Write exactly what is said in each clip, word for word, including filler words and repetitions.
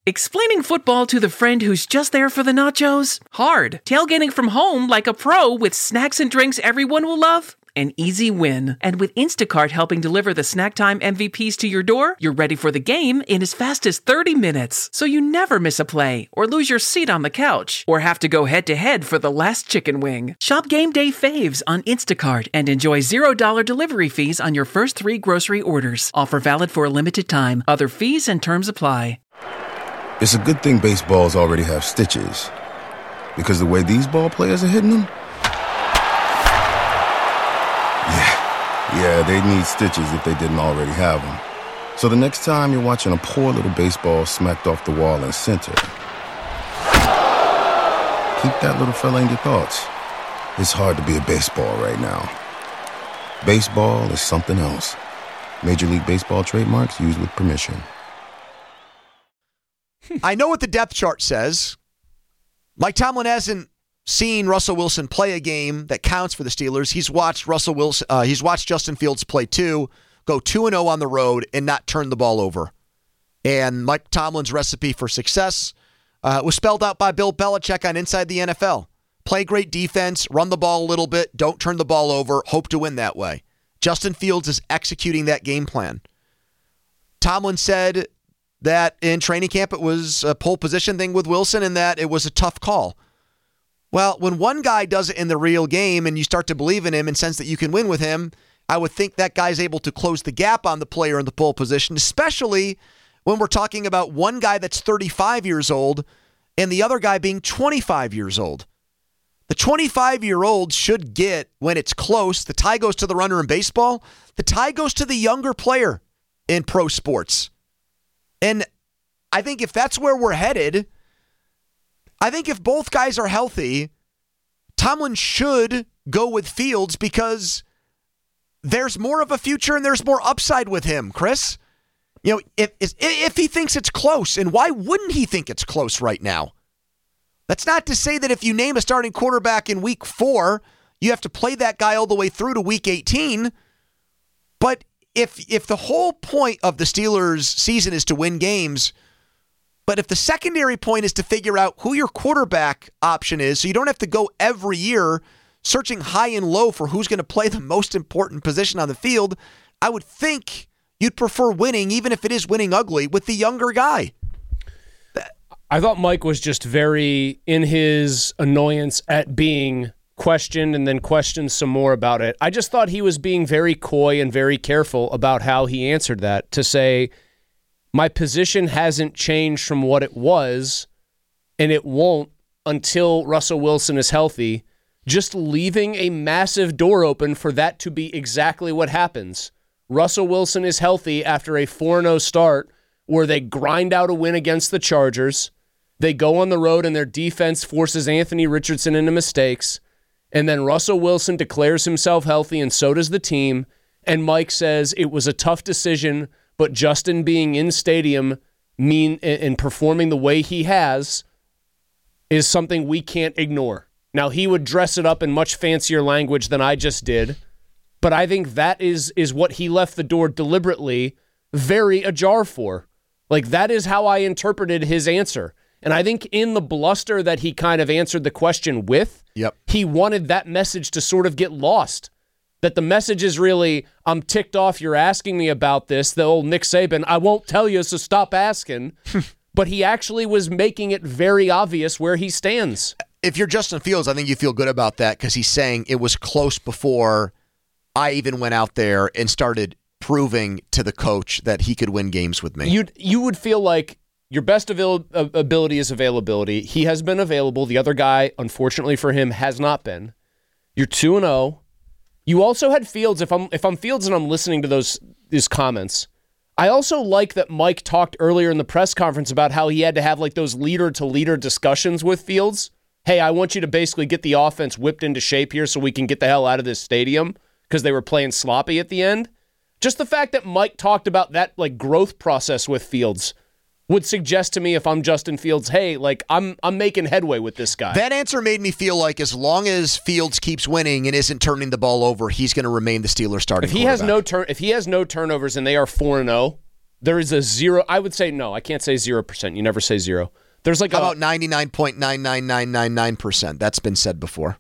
Explaining football to the friend who's just there for the nachos? Hard. Tailgating from home like a pro with snacks and drinks everyone will love? An easy win. And with Instacart helping deliver the snack time M V Ps to your door, you're ready for the game in as fast as thirty minutes. So you never miss a play, or lose your seat on the couch, or have to go head-to-head for the last chicken wing. Shop Game Day Faves on Instacart and enjoy zero dollars delivery fees on your first three grocery orders. Offer valid for a limited time. Other fees and terms apply. It's a good thing baseballs already have stitches, because the way these ball players are hitting them, yeah, yeah, they'd need stitches if they didn't already have them. So the next time you're watching a poor little baseball smacked off the wall in center, keep that little fella in your thoughts. It's hard to be a baseball right now. Baseball is something else. Major League Baseball trademarks used with permission. I know what the depth chart says. Mike Tomlin hasn't seen Russell Wilson play a game that counts for the Steelers. He's watched Russell Wilson. Uh, he's watched Justin Fields play two, go two and zero on the road, and not turn the ball over. And Mike Tomlin's recipe for success uh, was spelled out by Bill Belichick on Inside the N F L. Play great defense, run the ball a little bit, don't turn the ball over, hope to win that way. Justin Fields is executing that game plan. Tomlin said that in training camp it was a pole position thing with Wilson and that it was a tough call. Well, when one guy does it in the real game and you start to believe in him and sense that you can win with him, I would think that guy's able to close the gap on the player in the pole position, especially when we're talking about one guy that's thirty-five years old and the other guy being twenty-five years old. The twenty-five-year-old should get, when it's close, the tie goes to the runner in baseball, the tie goes to the younger player in pro sports. And I think if that's where we're headed, I think if both guys are healthy, Tomlin should go with Fields because there's more of a future and there's more upside with him, Chris. You know, if if he thinks it's close, and why wouldn't he think it's close right now? That's not to say that if you name a starting quarterback in week four, you have to play that guy all the way through to week eighteen. But If if the whole point of the Steelers' season is to win games, but if the secondary point is to figure out who your quarterback option is, so you don't have to go every year searching high and low for who's going to play the most important position on the field, I would think you'd prefer winning, even if it is winning ugly, with the younger guy. I thought Mike was just very in his annoyance at being questioned and then questioned some more about it. I just thought he was being very coy and very careful about how he answered that, to say, my position hasn't changed from what it was, and it won't until Russell Wilson is healthy, just leaving a massive door open for that to be exactly what happens. Russell Wilson is healthy after a four and oh start where they grind out a win against the Chargers. They go on the road and their defense forces Anthony Richardson into mistakes. And then Russell Wilson declares himself healthy, and so does the team. And Mike says it was a tough decision, but Justin being in stadium mean and performing the way he has is something we can't ignore. Now, he would dress it up in much fancier language than I just did, but I think that is is what he left the door deliberately very ajar for. Like, that is how I interpreted his answer. And I think in the bluster that he kind of answered the question with, yep, he wanted that message to sort of get lost. That the message is really, I'm ticked off you're asking me about this. The old Nick Saban, I won't tell you, so stop asking. But he actually was making it very obvious where he stands. If you're Justin Fields, I think you feel good about that because he's saying it was close before I even went out there and started proving to the coach that he could win games with me. You'd, you would feel like your best avail- ability is availability. He has been available. The other guy, unfortunately for him, has not been. You're two and oh. You also had Fields. If I'm if I'm Fields and I'm listening to those these comments, I also like that Mike talked earlier in the press conference about how he had to have like those leader-to-leader discussions with Fields. Hey, I want you to basically get the offense whipped into shape here so we can get the hell out of this stadium because they were playing sloppy at the end. Just the fact that Mike talked about that like growth process with Fields would suggest to me, if I'm Justin Fields, hey, like I'm I'm making headway with this guy. That answer made me feel like as long as Fields keeps winning and isn't turning the ball over, he's going to remain the Steelers starting if he quarterback. Has no turn, if he has no turnovers and they are four and oh, There is a zero. I would say no. I can't say zero percent. You never say zero. There's like How a, about ninety-nine point nine nine nine nine nine percent? That's been said before.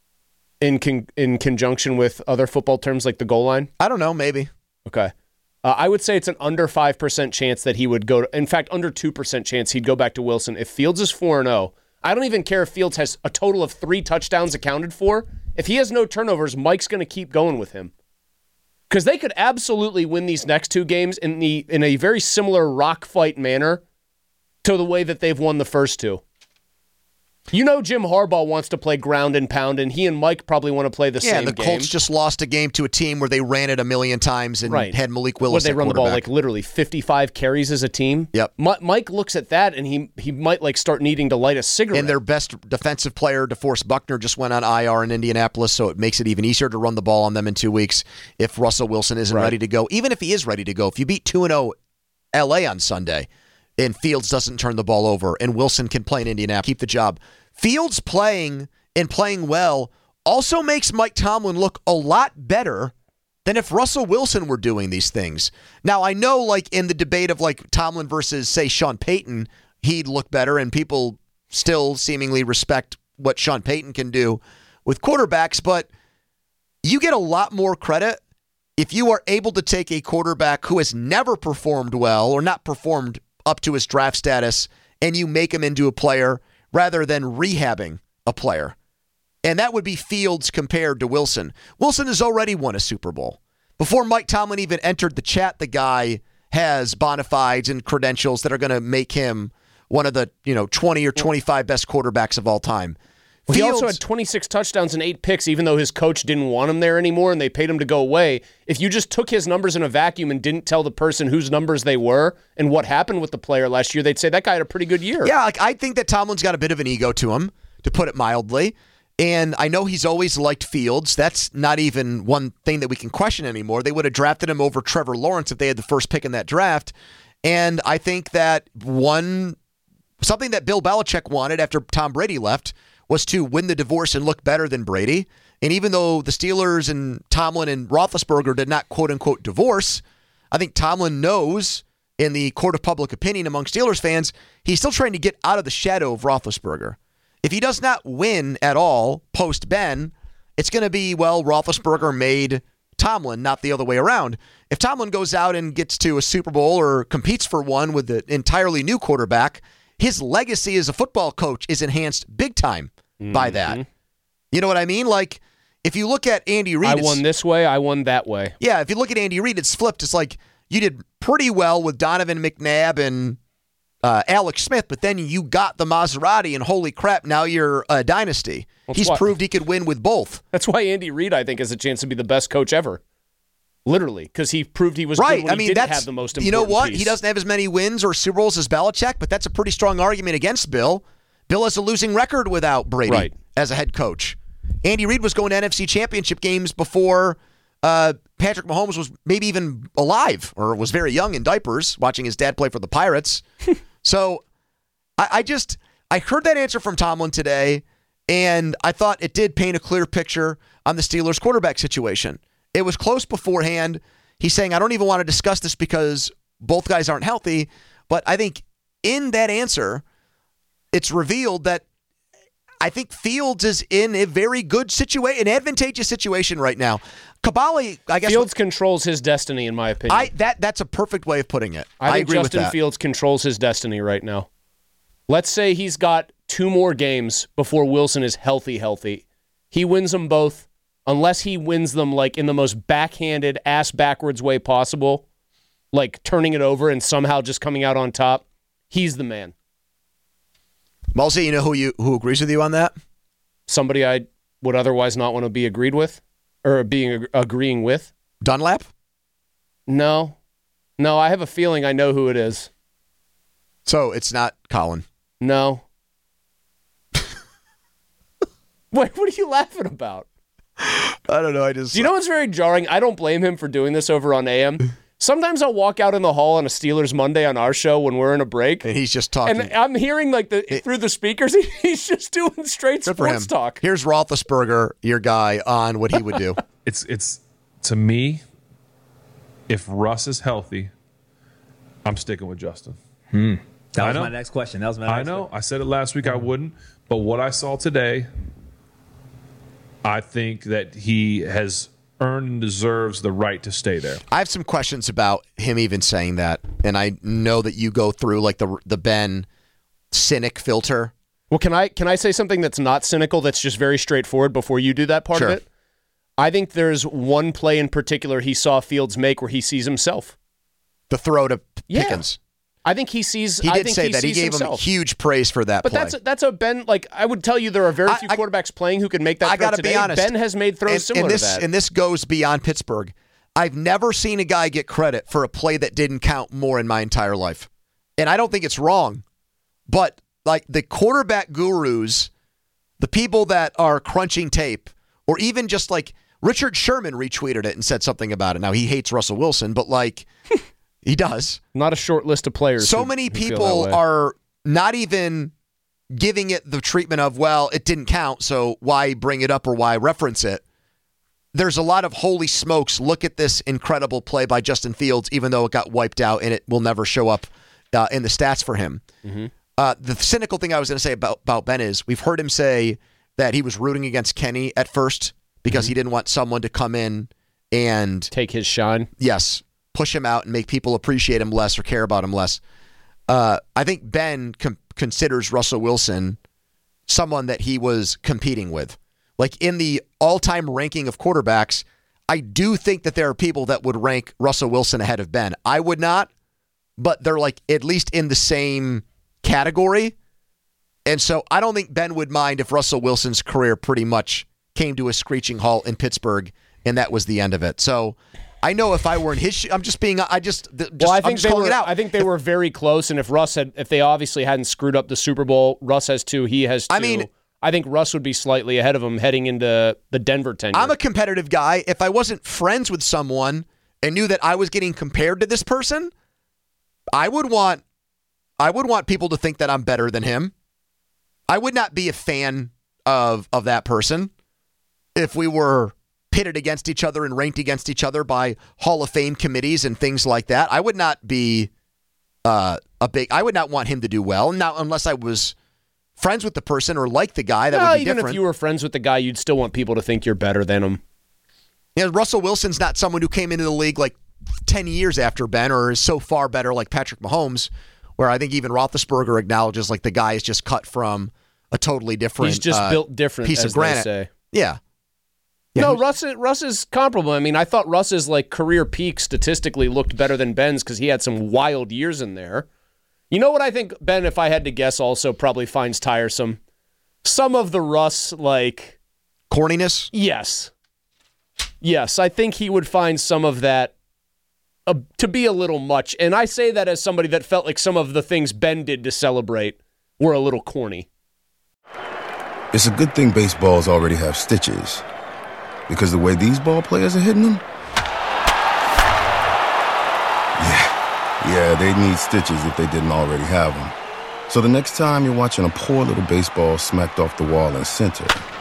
In con- in conjunction with other football terms like the goal line? I don't know, maybe. Okay. Uh, I would say it's an under five percent chance that he would go to, in fact, under two percent chance he'd go back to Wilson. If Fields is four and oh, I don't even care if Fields has a total of three touchdowns accounted for. If he has no turnovers, Mike's going to keep going with him. Because they could absolutely win these next two games in the in a very similar rock fight manner to the way that they've won the first two. You know Jim Harbaugh wants to play ground and pound, and he and Mike probably want to play the yeah, same the game. Yeah, the Colts just lost a game to a team where they ran it a million times and right. had Malik Willis Where they run the ball like quarterback. literally fifty-five carries as a team. Yep. M- Mike looks at that, and he he might like start needing to light a cigarette. And their best defensive player, DeForest Buckner, just went on I R in Indianapolis, so it makes it even easier to run the ball on them in two weeks if Russell Wilson isn't Right. ready to go. Even if he is ready to go, if you beat two and oh L A on Sunday and Fields doesn't turn the ball over and Wilson can play in Indianapolis, keep the job. Fields playing and playing well also makes Mike Tomlin look a lot better than if Russell Wilson were doing these things. Now, I know like in the debate of like Tomlin versus, say, Sean Payton, he'd look better, and people still seemingly respect what Sean Payton can do with quarterbacks, but you get a lot more credit if you are able to take a quarterback who has never performed well or not performed up to his draft status and you make him into a player rather than rehabbing a player. And that would be Fields compared to Wilson. Wilson has already won a Super Bowl. Before Mike Tomlin even entered the chat, the guy has bona fides and credentials that are going to make him one of the, you know, twenty or twenty-five best quarterbacks of all time. Well, Fields, he also had twenty-six touchdowns and eight picks, even though his coach didn't want him there anymore and they paid him to go away. If you just took his numbers in a vacuum and didn't tell the person whose numbers they were and what happened with the player last year, they'd say that guy had a pretty good year. Yeah, like, I think that Tomlin's got a bit of an ego to him, to put it mildly. And I know he's always liked Fields. That's not even one thing that we can question anymore. They would have drafted him over Trevor Lawrence if they had the first pick in that draft. And I think that one something that Bill Belichick wanted after Tom Brady left was to win the divorce and look better than Brady. And even though the Steelers and Tomlin and Roethlisberger did not quote-unquote divorce, I think Tomlin knows in the court of public opinion among Steelers fans, he's still trying to get out of the shadow of Roethlisberger. If he does not win at all post-Ben, it's going to be, well, Roethlisberger made Tomlin, not the other way around. If Tomlin goes out and gets to a Super Bowl or competes for one with an entirely new quarterback, his legacy as a football coach is enhanced big time mm-hmm. by that. You know what I mean? Like, if you look at Andy Reid... I won this way, I won that way. Yeah, if you look at Andy Reid, it's flipped. It's like you did pretty well with Donovan McNabb and uh, Alex Smith, but then you got the Maserati, and holy crap, now you're a dynasty. That's He's why, proved he could win with both. That's why Andy Reid, I think, has a chance to be the best coach ever. Literally, because he proved he was right. good when I mean, he didn't that's, have the most important you know what? piece. He doesn't have as many wins or Super Bowls as Belichick, but that's a pretty strong argument against Bill. Bill has a losing record without Brady right. as a head coach. Andy Reid was going to N F C Championship games before uh, Patrick Mahomes was maybe even alive or was very young in diapers, watching his dad play for the Pirates. So I, I just, I heard that answer from Tomlin today, and I thought it did paint a clear picture on the Steelers' quarterback situation. It was close beforehand. He's saying, I don't even want to discuss this because both guys aren't healthy. But I think in that answer, it's revealed that I think Fields is in a very good situation, an advantageous situation right now. Kabali, I guess. Fields controls his destiny, in my opinion. I that That's a perfect way of putting it. I, I think agree Justin with that. Fields controls his destiny right now. Let's say he's got two more games before Wilson is healthy, healthy. He wins them both. Unless he wins them like in the most backhanded, ass-backwards way possible, like turning it over and somehow just coming out on top, he's the man. Malsey, you know who you who agrees with you on that? Somebody I would otherwise not want to be agreed with or being agreeing with. Dunlap? No. No, I have a feeling I know who it is. So it's not Colin. No. Wait, what are you laughing about? I don't know. I just. Do you know what's very jarring? I don't blame him for doing this over on A M. Sometimes I'll walk out in the hall on a Steelers Monday on our show when we're in a break. And he's just talking. And I'm hearing like the it, through the speakers, he's just doing straight sports talk. Here's Roethlisberger, your guy, on what he would do. it's it's to me, if Russ is healthy, I'm sticking with Justin. Hmm. That I was know. my next question. That was my next I know. question. I said it last week I wouldn't, but what I saw today, I think that he has earned and deserves the right to stay there. I have some questions about him even saying that, and I know that you go through like the the Ben cynic filter. Well, can I can I say something that's not cynical, that's just very straightforward before you do that part Sure. of it? I think there's one play in particular he saw Fields make where he sees himself. The throw to Yeah. Pickens. I think he sees. He I did think say he that. He sees gave himself. him huge praise for that But play. that's a, that's a Ben. Like I would tell you, there are very I- few I- quarterbacks playing who can make that. I throw gotta today. be honest. Ben has made throws and, similar and this, to that. And this goes beyond Pittsburgh. I've never seen a guy get credit for a play that didn't count more in my entire life. And I don't think it's wrong. But like the quarterback gurus, the people that are crunching tape, or even just like Richard Sherman retweeted it and said something about it. Now, he hates Russell Wilson, but like he does. Not a short list of players. So who- many who feel people that way. are not even giving it the treatment of, well, it didn't count, so why bring it up or why reference it? There's a lot of holy smokes, look at this incredible play by Justin Fields, even though it got wiped out and it will never show up uh, in the stats for him. Mm-hmm. Uh, the cynical thing I was going to say about, about Ben is we've heard him say that he was rooting against Kenny at first because Mm-hmm. he didn't want someone to come in and, take his shine. yes, push him out and make people appreciate him less or care about him less. Uh, I think Ben com- considers Russell Wilson someone that he was competing with. Like in the all-time ranking of quarterbacks, I do think that there are people that would rank Russell Wilson ahead of Ben. I would not, but they're like at least in the same category. And so I don't think Ben would mind if Russell Wilson's career pretty much came to a screeching halt in Pittsburgh and that was the end of it. So I know if I were in his shoes, I'm just being, I just, just Well, I I'm think just they calling were. it out. I think they were very close. And if Russ had, if they obviously hadn't screwed up the Super Bowl, Russ has two. He has two. I mean, I think Russ would be slightly ahead of him heading into the Denver tenure. I'm a competitive guy. If I wasn't friends with someone and knew that I was getting compared to this person, I would want I would want people to think that I'm better than him. I would not be a fan of of that person if we were pitted against each other and ranked against each other by Hall of Fame committees and things like that. I would not be uh, a big I would not want him to do well. Now, unless I was friends with the person or like the guy, that well, would be even different. if you were friends with the guy, you'd still want people to think you're better than him. You know, Russell Wilson's not someone who came into the league like ten years after Ben or is so far better like Patrick Mahomes, where I think even Roethlisberger acknowledges like the guy is just cut from a totally different He's just uh, built different, piece as of granite. they say. Yeah. Yeah, no, he- Russ. Russ is comparable. I mean, I thought Russ's like career peak statistically looked better than Ben's because he had some wild years in there. You know what I think Ben, if I had to guess, also probably finds tiresome? Some of the Russ, like... corniness? Yes. Yes, I think he would find some of that uh, to be a little much. And I say that as somebody that felt like some of the things Ben did to celebrate were a little corny. It's a good thing baseballs already have stitches, because the way these ball players are hitting them, yeah, yeah, they need stitches if they didn't already have them. So the next time you're watching a poor little baseball smacked off the wall in center,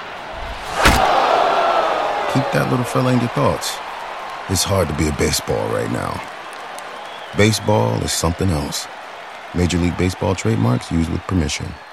keep that little fella in your thoughts. It's hard to be a baseball right now. Baseball is something else. Major League Baseball trademarks used with permission.